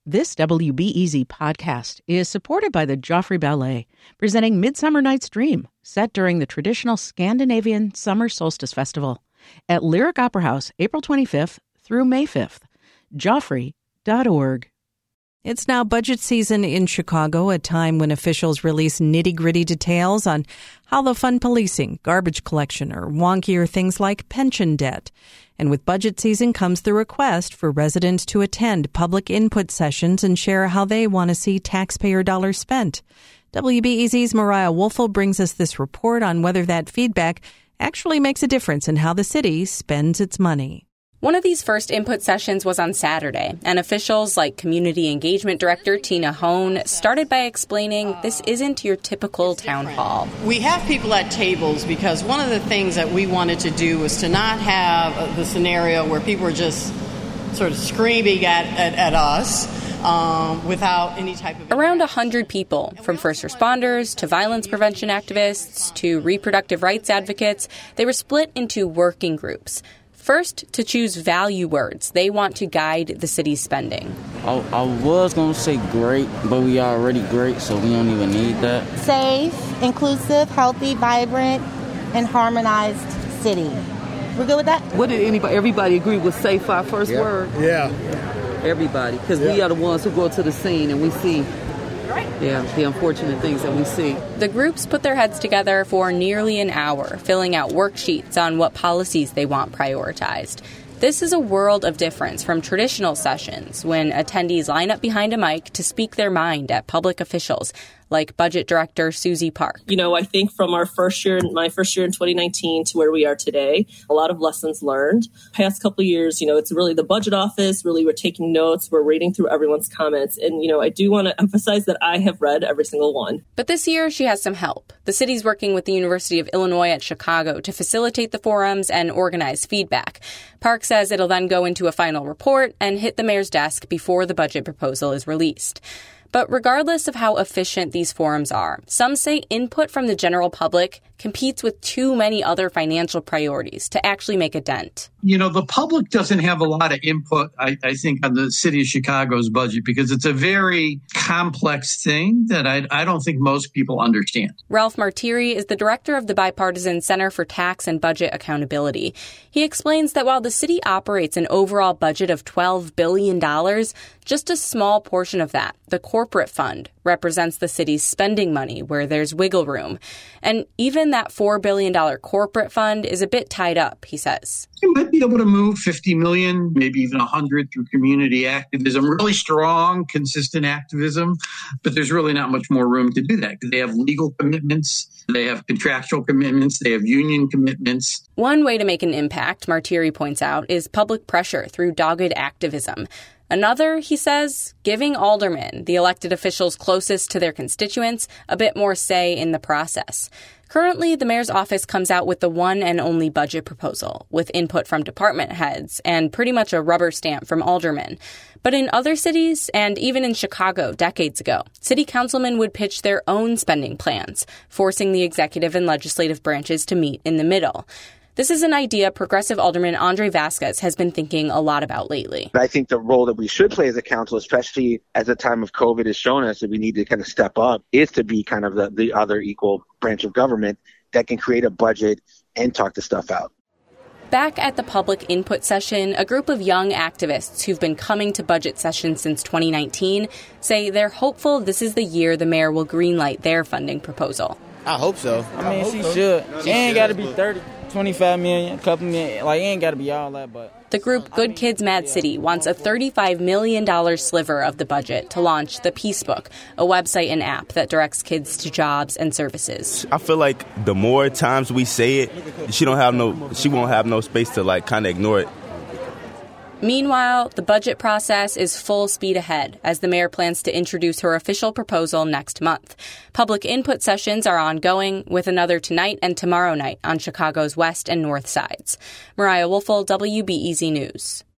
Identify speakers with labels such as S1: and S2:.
S1: This WBEZ podcast is supported by the Joffrey Ballet, presenting Midsummer Night's Dream, set during the traditional Scandinavian Summer Solstice Festival at Lyric Opera House, April 25th through May 5th. Joffrey.org. It's now budget season in Chicago, a time when officials release nitty-gritty details on how they'll fund policing, garbage collection, or wonkier things like pension debt. And with budget season comes the request for residents to attend public input sessions and share how they want to see taxpayer dollars spent. WBEZ's Mariah Woelfel brings us this report on whether that feedback actually makes a difference in how the city spends its money.
S2: One of these first input sessions was on Saturday, and officials like Community Engagement Director Tina Hone started by explaining this isn't your typical town hall.
S3: We have people at tables because one of the things that we wanted to do was to not have the scenario where people are just sort of screaming at us without any type of...
S2: Around 100 people, from first responders to violence prevention activists to reproductive rights advocates, they were split into working groups. First, to choose value words they want to guide the city's spending.
S4: I was going to say great, but we already great, so we don't even need that.
S5: Safe, inclusive, healthy, vibrant, and harmonized city. We're good with that?
S6: What did everybody agree with safe, our first word?
S7: Yeah.
S6: Everybody, because we are the ones who go to the scene and we see the unfortunate things that we see.
S2: The groups put their heads together for nearly an hour, filling out worksheets on what policies they want prioritized. This is a world of difference from traditional sessions when attendees line up behind a mic to speak their mind at public officials, like Budget Director Susie Park.
S8: You know, I think from my first year in 2019 to where we are today, a lot of lessons learned. Past couple of years, it's really the budget office. Really, we're taking notes. We're reading through everyone's comments. And, I do want to emphasize that I have read every single one.
S2: But this year, she has some help. The city's working with the University of Illinois at Chicago to facilitate the forums and organize feedback. Park says it'll then go into a final report and hit the mayor's desk before the budget proposal is released. But regardless of how efficient these forums are, some say input from the general public competes with too many other financial priorities to actually make a dent.
S7: The public doesn't have a lot of input, I think, on the city of Chicago's budget because it's a very complex thing that I don't think most people understand.
S2: Ralph Martiri is the director of the Bipartisan Center for Tax and Budget Accountability. He explains that while the city operates an overall budget of $12 billion, just a small portion of that, the corporate fund, represents the city's spending money where there's wiggle room. And even that $4 billion corporate fund is a bit tied up, he says.
S7: You might be able to move $50 million, maybe even $100 through community activism, really strong, consistent activism. But there's really not much more room to do that because they have legal commitments, they have contractual commitments, they have union commitments.
S2: One way to make an impact, Martiri points out, is public pressure through dogged activism. Another, he says, giving aldermen, the elected officials closest to their constituents, a bit more say in the process. Currently, the mayor's office comes out with the one and only budget proposal, with input from department heads and pretty much a rubber stamp from aldermen. But in other cities, and even in Chicago decades ago, city councilmen would pitch their own spending plans, forcing the executive and legislative branches to meet in the middle. This is an idea Progressive Alderman Andre Vasquez has been thinking a lot about lately.
S9: I think the role that we should play as a council, especially as the time of COVID has shown us that we need to kind of step up, is to be kind of the other equal branch of government that can create a budget and talk the stuff out.
S2: Back at the public input session, a group of young activists who've been coming to budget sessions since 2019 say they're hopeful this is the year the mayor will greenlight their funding proposal.
S4: I hope so.
S10: She should. She ain't got to be 30, 25 million, a couple million. It ain't got to be all that, but...
S2: The group Good Kids Mad City wants a $35 million sliver of the budget to launch the Peace Book, a website and app that directs kids to jobs and services.
S11: I feel like the more times we say it, she won't have no space to kind of ignore it.
S2: Meanwhile, the budget process is full speed ahead as the mayor plans to introduce her official proposal next month. Public input sessions are ongoing, with another tonight and tomorrow night on Chicago's west and north sides. Mariah Woelfel, WBEZ News.